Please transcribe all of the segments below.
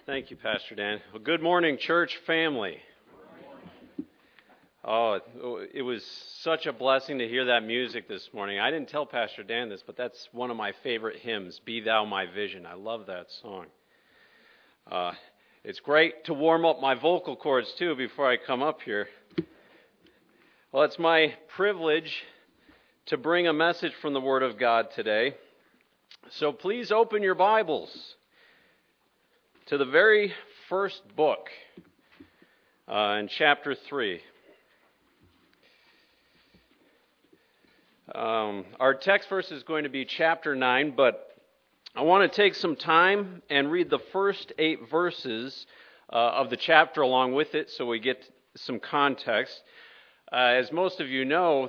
Thank you, Pastor Dan. Well, good morning, church family. Oh, it was such a blessing to hear that music this morning. I didn't tell Pastor Dan this, but that's one of my favorite hymns, Be Thou My Vision. I love that song. It's great to warm up my vocal cords, too, before I come up here. Well, it's my privilege to bring a message from the Word of God today. So please open your Bibles to the very first book in chapter 3. Our text verse is going to be chapter 9, but I want to take some time and read the first 8 verses of the chapter along with it so we get some context. As most of you know,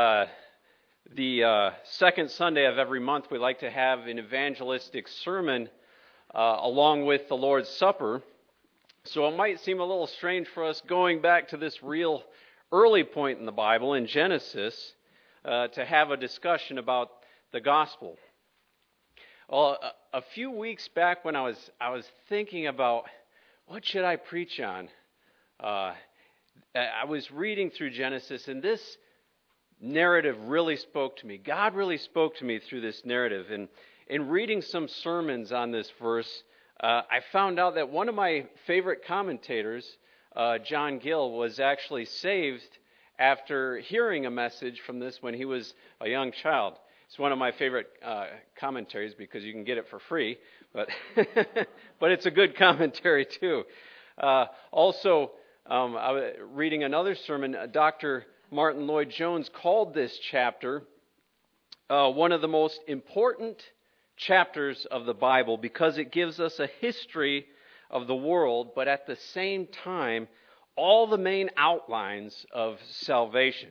the second Sunday of every month we like to have an evangelistic sermon along with the Lord's Supper. So it might seem a little strange for us going back to this real early point in the Bible, in Genesis, to have a discussion about the gospel. Well, a few weeks back when I was thinking about what should I preach on, I was reading through Genesis, and this narrative really spoke to me. God really spoke to me through this narrative. And in reading some sermons on this verse, I found out that one of my favorite commentators, John Gill, was actually saved after hearing a message from this when he was a young child. It's one of my favorite commentaries because you can get it for free, but but it's a good commentary too. Also, I was reading another sermon. Dr. Martin Lloyd-Jones called this chapter one of the most important chapters of the Bible because it gives us a history of the world, but at the same time, all the main outlines of salvation.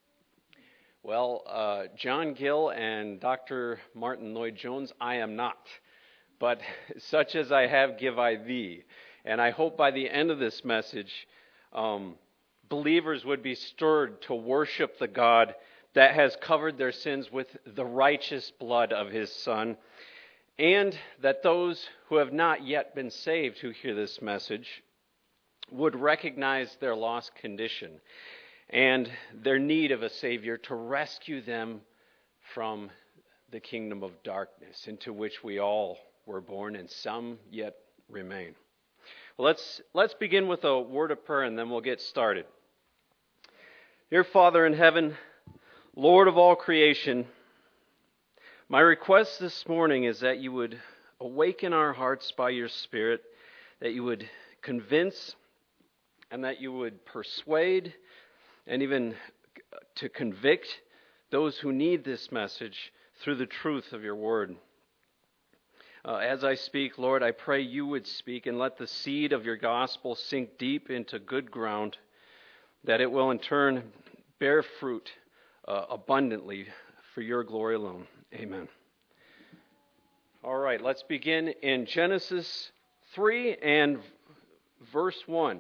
Well, John Gill and Dr. Martin Lloyd-Jones, I am not, but such as I have give I thee. And I hope by the end of this message, believers would be stirred to worship the God that has covered their sins with the righteous blood of His Son, and that those who have not yet been saved who hear this message would recognize their lost condition and their need of a Savior to rescue them from the kingdom of darkness into which we all were born and some yet remain. Well, let's begin with a word of prayer and then we'll get started. Dear Father in heaven, Lord of all creation, my request this morning is that you would awaken our hearts by your Spirit, that you would convince and that you would persuade and even to convict those who need this message through the truth of your word. As I speak, Lord, I pray you would speak and let the seed of your gospel sink deep into good ground, that it will in turn bear fruit abundantly for your glory alone. Amen. All right, let's begin in Genesis 3 and verse 1.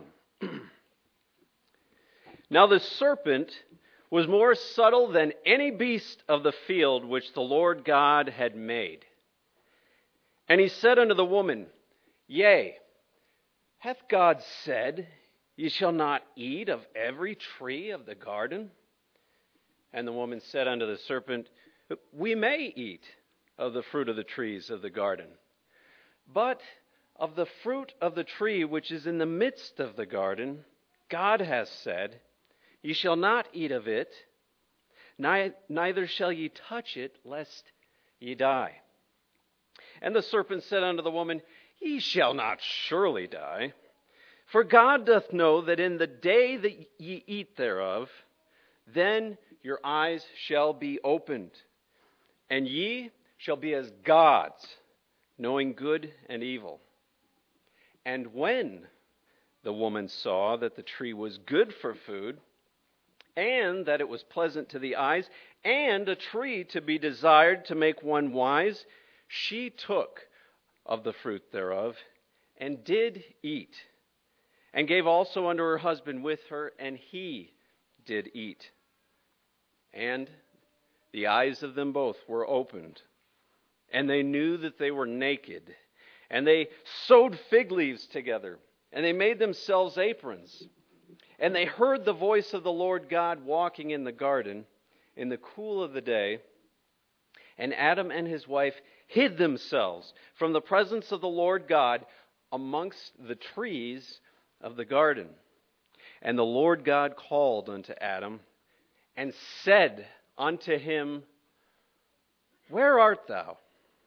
Now the serpent was more subtle than any beast of the field which the Lord God had made. And he said unto the woman, Yea, hath God said, Ye shall not eat of every tree of the garden? And the woman said unto the serpent, We may eat of the fruit of the trees of the garden. But of the fruit of the tree which is in the midst of the garden, God hath said, Ye shall not eat of it, neither shall ye touch it, lest ye die. And the serpent said unto the woman, Ye shall not surely die. For God doth know that in the day that ye eat thereof, then your eyes shall be opened, and ye shall be as gods, knowing good and evil. And when the woman saw that the tree was good for food, and that it was pleasant to the eyes, and a tree to be desired to make one wise, she took of the fruit thereof, and did eat, and gave also unto her husband with her, and he did eat. And the eyes of them both were opened, and they knew that they were naked, And they sewed fig leaves together, and they made themselves aprons. And they heard the voice of the Lord God walking in the garden in the cool of the day. And Adam and his wife hid themselves from the presence of the Lord God amongst the trees of the garden. And the Lord God called unto Adam and said unto him, Where art thou?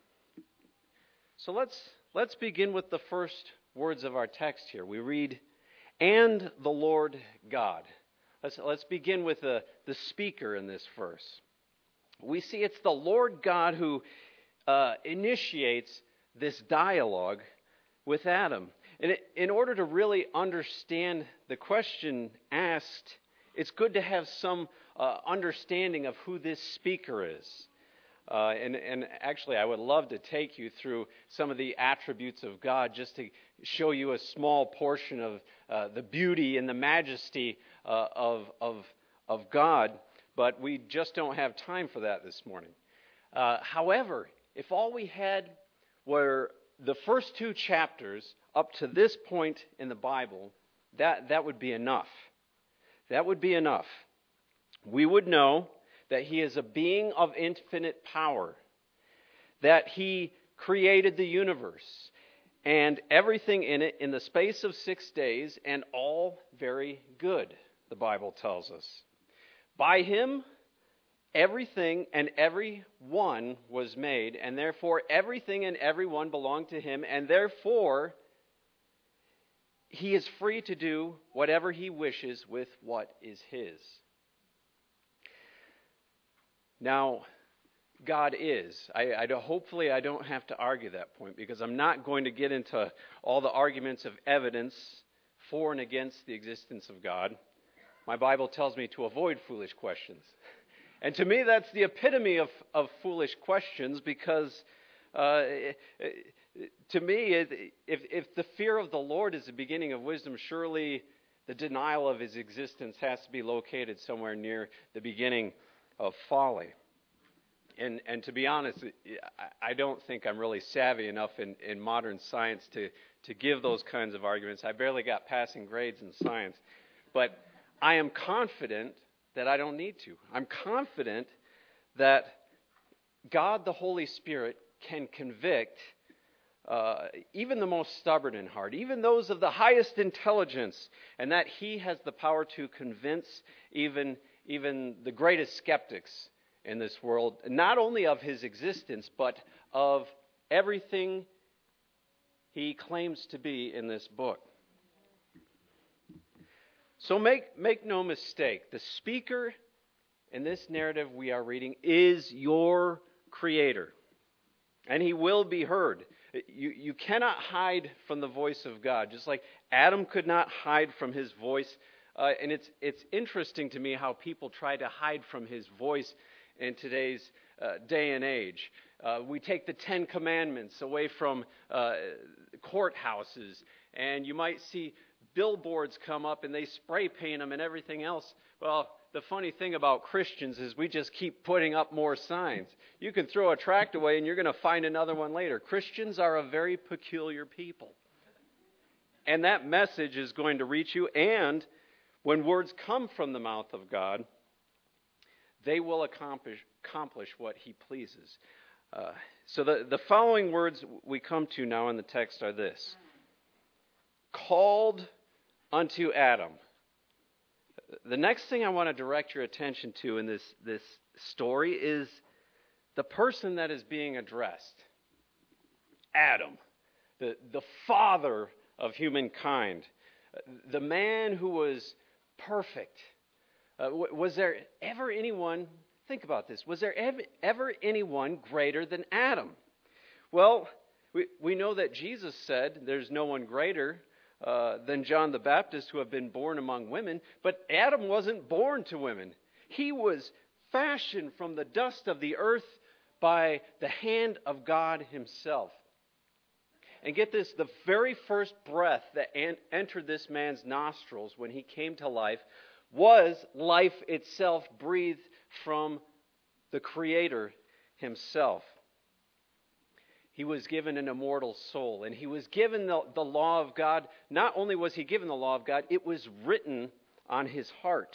So let's begin with the first words of our text here. We read, and the Lord God. Let's begin with the speaker in this verse. We see it's the Lord God who initiates this dialogue with Adam. And in order to really understand the question asked, it's good to have some understanding of who this speaker is. And actually, I would love to take you through some of the attributes of God just to show you a small portion of the beauty and the majesty of God, but we just don't have time for that this morning. However, if all we had were the first 2 chapters up to this point in the Bible, that would be enough. That would be enough. We would know that he is a being of infinite power, that he created the universe and everything in it in the space of 6 days, and all very good, the Bible tells us. By him, everything and everyone was made, and therefore everything and everyone belonged to him, and therefore he is free to do whatever he wishes with what is his. Now, God is. Hopefully I don't have to argue that point, because I'm not going to get into all the arguments of evidence for and against the existence of God. My Bible tells me to avoid foolish questions. And to me, that's the epitome of foolish questions, because to me, if the fear of the Lord is the beginning of wisdom, surely the denial of his existence has to be located somewhere near the beginning of folly. And to be honest, I don't think I'm really savvy enough in modern science to give those kinds of arguments. I barely got passing grades in science. But I am confident that I don't need to. I'm confident that God, the Holy Spirit, can convict even the most stubborn in heart, even those of the highest intelligence, and that he has the power to convince even the greatest skeptics in this world, not only of his existence, but of everything he claims to be in this book. So make no mistake, the speaker in this narrative we are reading is your Creator, and he will be heard. You cannot hide from the voice of God, just like Adam could not hide from his voice. And it's interesting to me how people try to hide from his voice in today's day and age. We take the 10 Commandments away from courthouses, and you might see billboards come up and they spray paint them and everything else. Well, the funny thing about Christians is we just keep putting up more signs. You can throw a tract away and you're going to find another one later. Christians are a very peculiar people. And that message is going to reach you, and when words come from the mouth of God, they will accomplish what he pleases. So the following words we come to now in the text are this. Called unto Adam. The next thing I want to direct your attention to in this story is the person that is being addressed. Adam, the father of humankind, the man who was perfect. Was there ever anyone, think about this, was there ever anyone greater than Adam? Well, we know that Jesus said there's no one greater than John the Baptist who have been born among women, but Adam wasn't born to women. He was fashioned from the dust of the earth by the hand of God himself. And get this, the very first breath that entered this man's nostrils when he came to life was life itself, breathed from the Creator himself. he was given an immortal soul, and he was given the law of God. Not only was he given the law of God, it was written on his heart.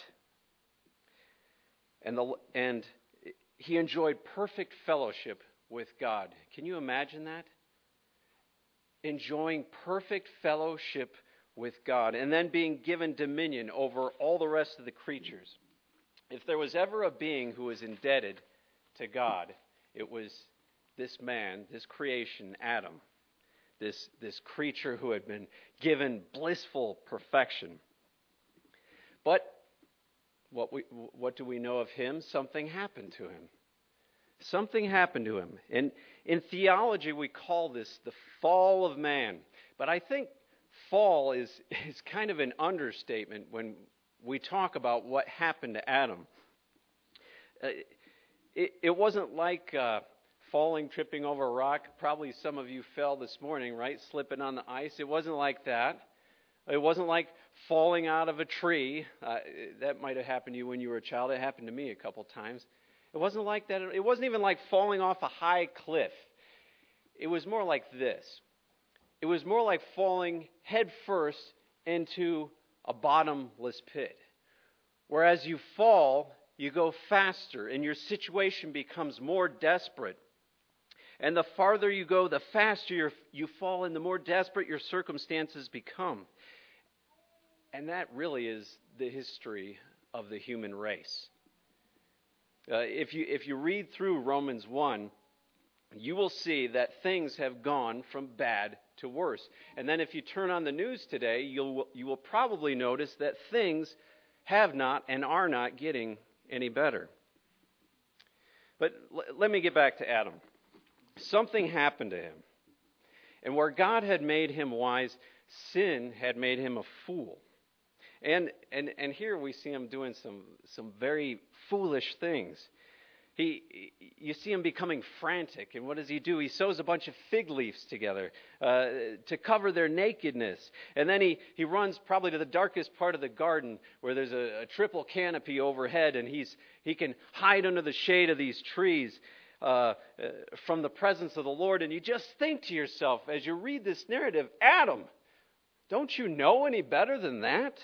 And he enjoyed perfect fellowship with God. Can you imagine that? Enjoying perfect fellowship with God, and then being given dominion over all the rest of the creatures. If there was ever a being who was indebted to God, it was this man, this creation, Adam, this creature who had been given blissful perfection. But what do we know of him? Something happened to him. Something happened to him. And in theology, we call this the fall of man. But I think fall is kind of an understatement when we talk about what happened to Adam. It wasn't like falling, tripping over a rock. Probably some of you fell this morning, right? Slipping on the ice. It wasn't like that. It wasn't like falling out of a tree. That might have happened to you when you were a child. It happened to me a couple times. It wasn't like that. It wasn't even like falling off a high cliff. It was more like this. It was more like falling head first into a bottomless pit. Whereas you fall, you go faster, and your situation becomes more desperate. And the farther you go, the faster you fall, and the more desperate your circumstances become. And that really is the history of the human race. If you read through Romans 1, you will see that things have gone from bad to worse. And then if you turn on the news today, you will probably notice that things have not and are not getting any better. But let me get back to Adam. Something happened to him. And where God had made him wise, sin had made him a fool. And here we see him doing some very foolish things. You see him becoming frantic. And what does he do? He sews a bunch of fig leaves together to cover their nakedness. And then he runs probably to the darkest part of the garden where there's a triple canopy overhead, and he can hide under the shade of these trees from the presence of the Lord. And you just think to yourself as you read this narrative, Adam, don't you know any better than that?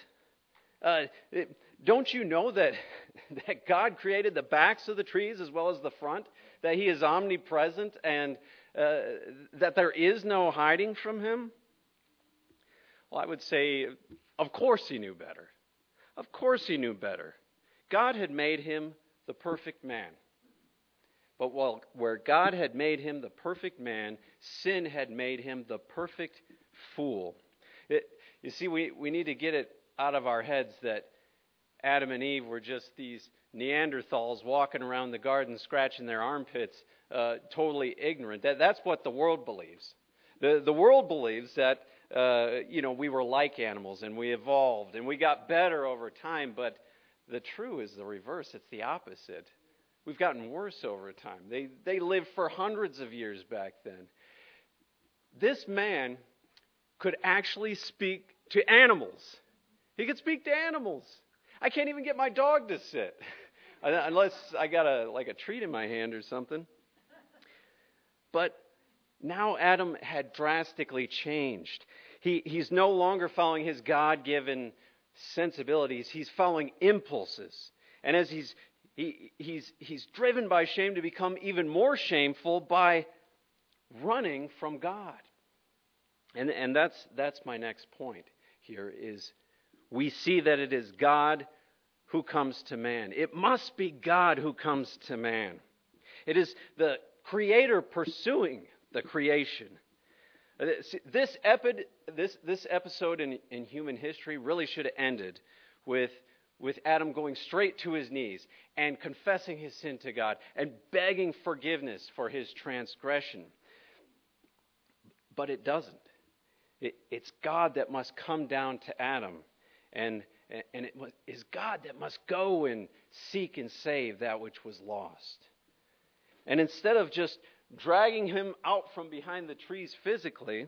Don't you know that God created the backs of the trees as well as the front? That he is omnipresent and that there is no hiding from him? Well, I would say, of course he knew better. Of course he knew better. God had made him the perfect man. But where God had made him the perfect man, sin had made him the perfect fool. You see, we need to get it out of our heads that Adam and Eve were just these Neanderthals walking around the garden scratching their armpits, totally ignorant. That's what the world believes. The world believes that we were like animals and we evolved and we got better over time, but the true is the reverse. It's the opposite. We've gotten worse over time. They lived for hundreds of years back then. This man could actually speak to animals. He could speak to animals. I can't even get my dog to sit unless I got a treat in my hand or something. But now Adam had drastically changed. He's no longer following his God-given sensibilities. He's following impulses. And as he's driven by shame to become even more shameful by running from God. And that's my next point here is we see that it is God who comes to man. It must be God who comes to man. It is the Creator pursuing the creation. This episode in human history really should have ended with Adam going straight to his knees and confessing his sin to God and begging forgiveness for his transgression. But it doesn't. It's God that must come down to Adam. And it is God that must go and seek and save that which was lost. And instead of just dragging him out from behind the trees physically,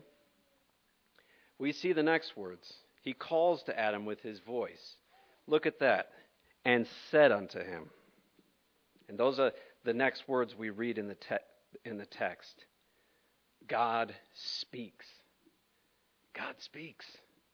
we see the next words. He calls to Adam with his voice. Look at that. And said unto him. And those are the next words we read in the text. God speaks. God speaks.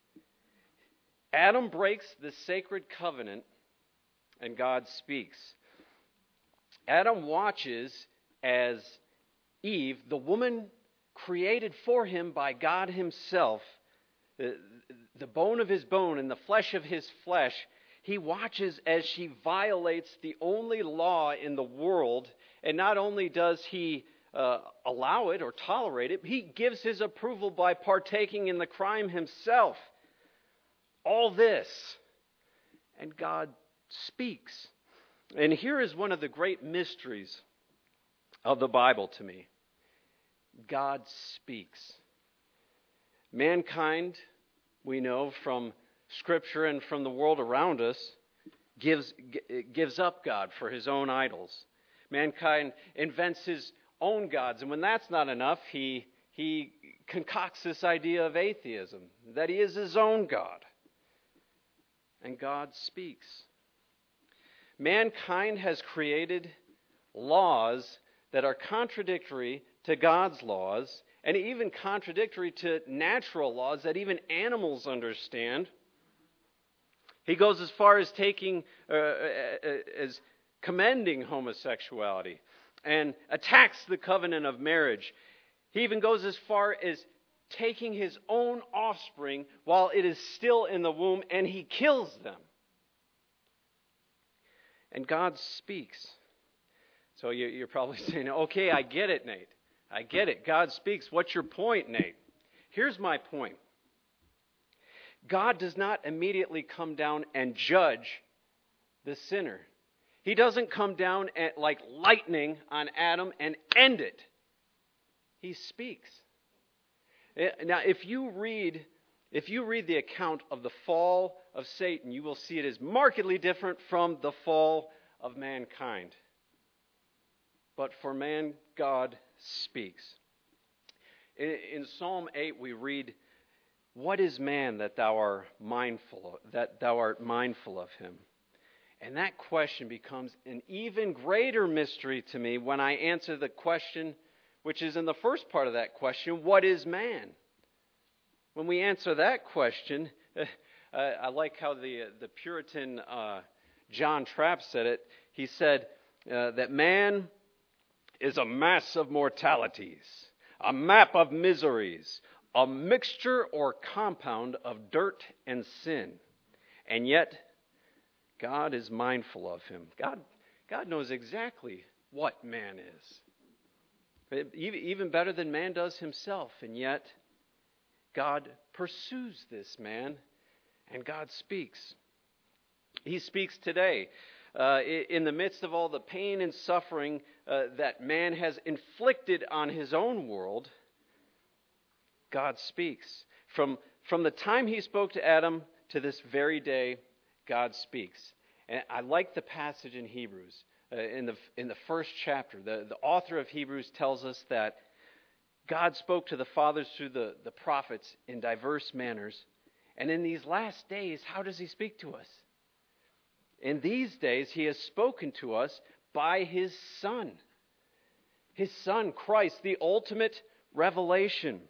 Adam breaks the sacred covenant, and God speaks. Adam watches as Eve, the woman created for him by God himself, the bone of his bone and the flesh of his flesh, he watches as she violates the only law in the world. And not only does he allow it or tolerate it, he gives his approval by partaking in the crime himself. All this, and God speaks. And here is one of the great mysteries of the Bible to me. God speaks. Mankind, we know from Scripture and from the world around us, gives up God for his own idols. Mankind invents his own gods, and when that's not enough, he concocts this idea of atheism, that he is his own God. And God speaks. Mankind has created laws that are contradictory to God's laws, and even contradictory to natural laws that even animals understand. He goes as far as as commending homosexuality and attacks the covenant of marriage. He even goes as far as taking his own offspring while it is still in the womb, and he kills them. And God speaks. So you're probably saying, okay, I get it, Nate. I get it. God speaks. What's your point, Nate? Here's my point. God does not immediately come down and judge the sinner. He doesn't come down like lightning on Adam and end it. He speaks. Now, if you read the account of the fall of Satan, you will see it is markedly different from the fall of mankind. But for man, God speaks. In Psalm 8, we read, "What is man that thou art mindful of him?" And that question becomes an even greater mystery to me when I answer the question, which is in the first part of that question, what is man? When we answer that question, I like how the Puritan John Trapp said it. He said that man is a mass of mortalities, a map of miseries, a mixture or compound of dirt and sin. And yet, God is mindful of him. God knows exactly what man is. Even better than man does himself. And yet, God pursues this man, and God speaks. He speaks today. In the midst of all the pain and suffering that man has inflicted on his own world, God speaks. From the time he spoke to Adam to this very day, God speaks. And I like the passage in Hebrews. In the first chapter, the author of Hebrews tells us that God spoke to the fathers through the prophets in diverse manners. And in these last days, how does he speak to us? In these days, he has spoken to us by his Son. His Son, Christ, the ultimate revelation.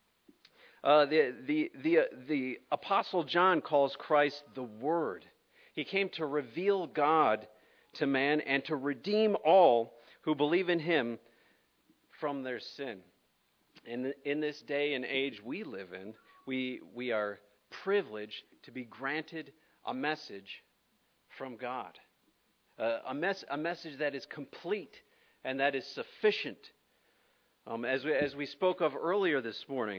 The Apostle John calls Christ the Word. He came to reveal God to man and to redeem all who believe in him from their sin. And in this day and age we live in, we are privileged to be granted a message from God. A message that is complete and that is sufficient. As we spoke of earlier this morning,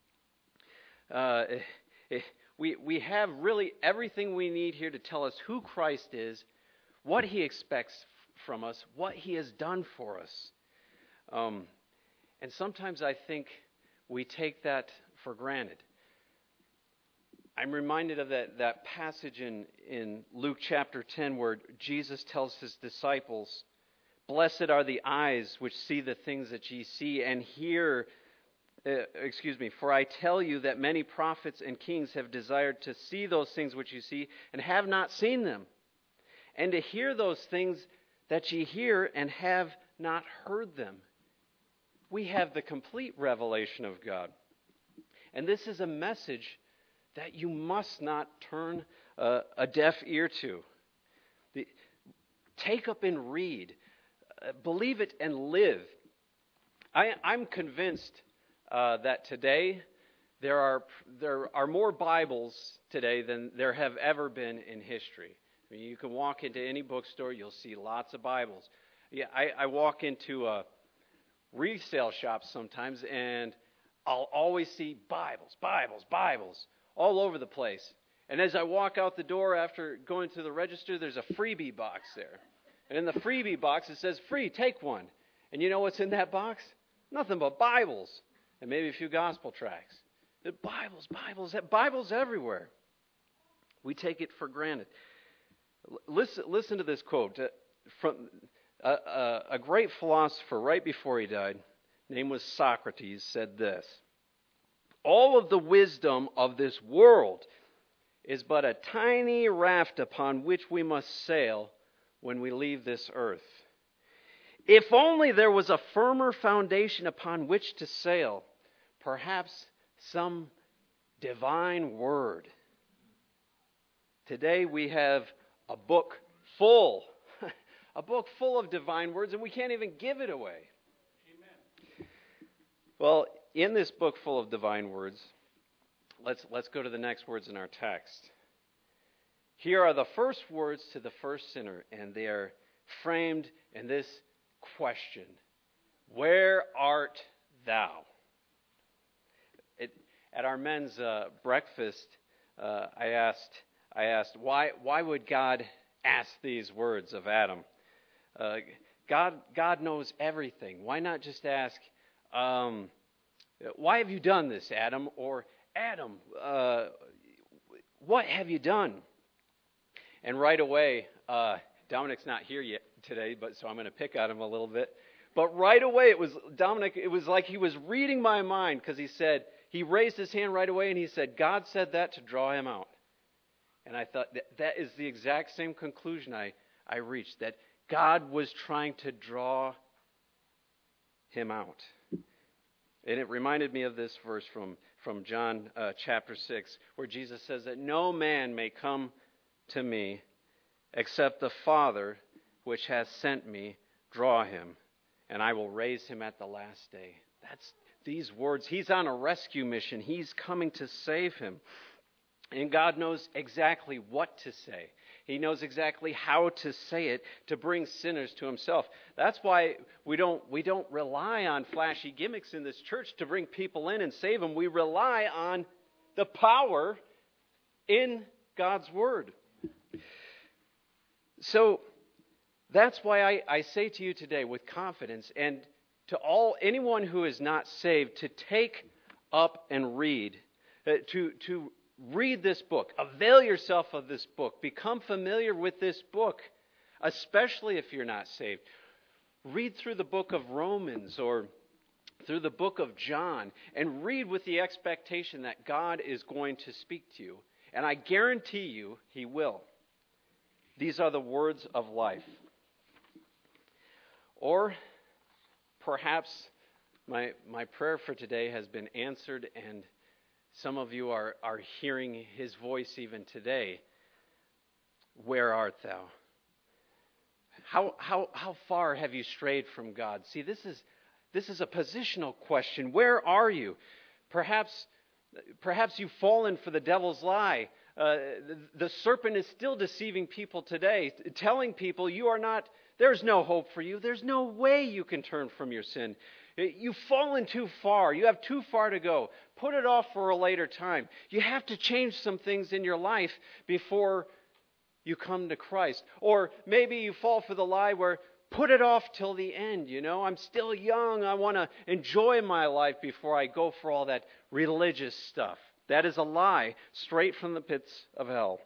we have really everything we need here to tell us who Christ is, what he expects from us, what he has done for us. And sometimes I think we take that for granted. I'm reminded of that passage in Luke chapter 10 where Jesus tells his disciples, "Blessed are the eyes which see the things that ye see and hear. For I tell you that many prophets and kings have desired to see those things which you see and have not seen them, and to hear those things that ye hear and have not heard them." we have the complete revelation of God. And this is a message that you must not turn a deaf ear to. Take up and read. Believe it and live. I'm convinced that today there are more Bibles today than there have ever been in history. I mean, you can walk into any bookstore, you'll see lots of Bibles. Yeah, I walk into a resale shop sometimes, and I'll always see Bibles all over the place. And as I walk out the door after going to the register, there's a freebie box there. And in the freebie box, it says, free, take one. And you know what's in that box? Nothing but Bibles and maybe a few gospel tracts. The Bibles everywhere. We take it for granted. Listen to this quote from a great philosopher right before he died. Name was Socrates, said this: all of the wisdom of this world is but a tiny raft upon which we must sail when we leave this earth. If only there was a firmer foundation upon which to sail, perhaps some divine word. Today we have a book full of divine words, and we can't even give it away. Amen. Well, in this book full of divine words, let's go to the next words in our text. Here are the first words to the first sinner, and they are framed in this question: where art thou? At our men's breakfast, I asked, why would God ask these words of Adam? God knows everything. Why not just ask, why have you done this, Adam? Or, Adam, what have you done? And right away, Dominic's not here yet today, so I'm going to pick on him a little bit. But right away, it was like he was reading my mind, because he raised his hand right away and he said, God said that to draw him out. And I thought that is the exact same conclusion I reached, that God was trying to draw him out. And it reminded me of this verse from John chapter 6, where Jesus says that no man may come to me except the Father which has sent me draw him, and I will raise him at the last day. That's these words. He's on a rescue mission. He's coming to save him. And God knows exactly what to say. He knows exactly how to say it to bring sinners to himself. That's why we don't rely on flashy gimmicks in this church to bring people in and save them. We rely on the power in God's word. So that's why I say to you today with confidence, and to anyone who is not saved, to take up and read, to read this book. Avail yourself of this book. Become familiar with this book, especially if you're not saved. Read through the book of Romans or through the book of John, and read with the expectation that God is going to speak to you. And I guarantee you, He will. These are the words of life. Or perhaps my prayer for today has been answered, and some of you are hearing His voice even today. Where art thou? How far have you strayed from God? See, this is a positional question. Where are you? Perhaps you've fallen for the devil's lie. The serpent is still deceiving people today, telling people there's no hope for you. There's no way you can turn from your sin. You've fallen too far. You have too far to go. Put it off for a later time. You have to change some things in your life before you come to Christ. Or maybe you fall for the lie where put it off till the end. I'm still young. I want to enjoy my life before I go for all that religious stuff. That is a lie straight from the pits of hell.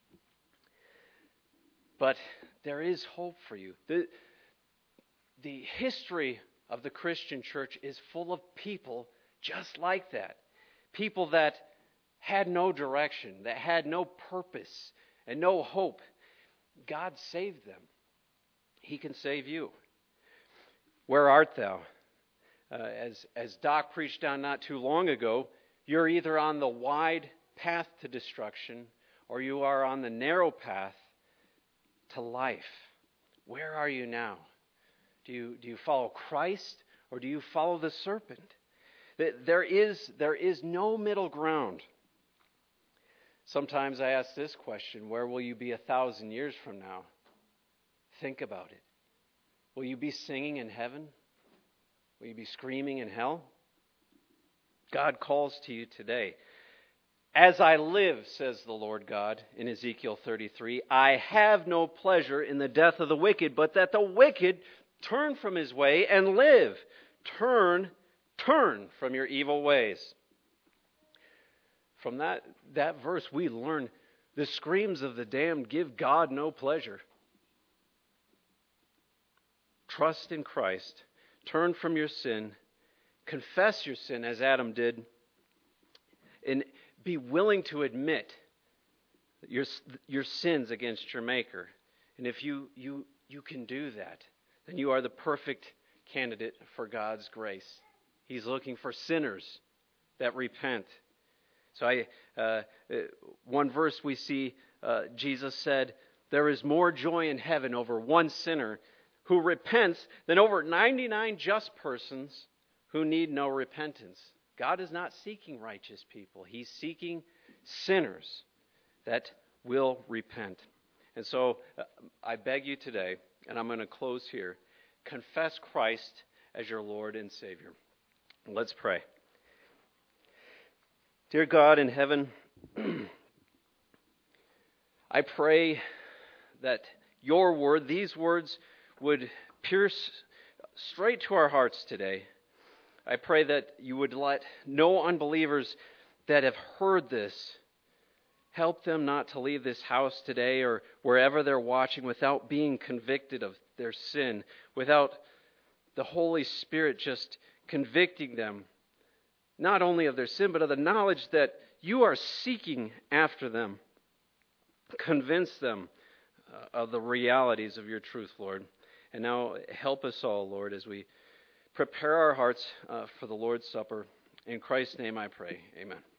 But there is hope for you. The history of the Christian church is full of people just like that. People that had no direction, that had no purpose and no hope. God saved them. He can save you. Where art thou? as Doc preached on not too long ago, you're either on the wide path to destruction or you are on the narrow path to life. Where are you now? Do you follow Christ or do you follow the serpent? There is no middle ground. Sometimes I ask this question, where will you be 1,000 years from now? Think about it. Will you be singing in heaven? Will you be screaming in hell? God calls to you today. As I live, says the Lord God in Ezekiel 33, I have no pleasure in the death of the wicked, but that the wicked turn from his way and live. Turn from your evil ways. From that verse, we learn the screams of the damned give God no pleasure. Trust in Christ. Turn from your sin. Confess your sin as Adam did. And be willing to admit your sins against your Maker. And if you can do that, then you are the perfect candidate for God's grace. He's looking for sinners that repent. So one verse we see, Jesus said, there is more joy in heaven over one sinner who repents than over 99 just persons who need no repentance. God is not seeking righteous people. He's seeking sinners that will repent. And so I beg you today, and I'm going to close here, confess Christ as your Lord and Savior. Let's pray. Dear God in heaven, I pray that your word, these words, would pierce straight to our hearts today. I pray that you would let no unbelievers that have heard this, help them not to leave this house today or wherever they're watching without being convicted of their sin, without the Holy Spirit just convicting them, not only of their sin, but of the knowledge that you are seeking after them. Convince them of the realities of your truth, Lord. And now help us all, Lord, as we prepare our hearts for the Lord's Supper. In Christ's name I pray. Amen.